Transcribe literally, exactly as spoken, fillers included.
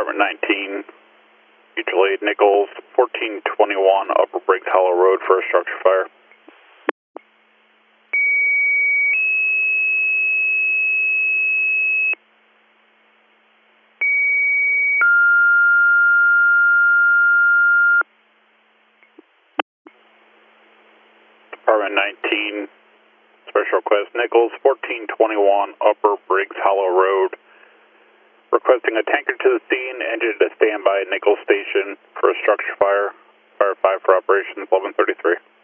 Department nineteen, mutual aid Nichols, fourteen twenty-one Upper Briggs Hollow Road for a structure fire. Department nineteen, special request Nichols, fourteen twenty-one Upper Briggs Hollow Road. Requesting a tanker to the scene, engine to standby at Nichols Station for a structure fire. Fire five for operations, eleven thirty-three.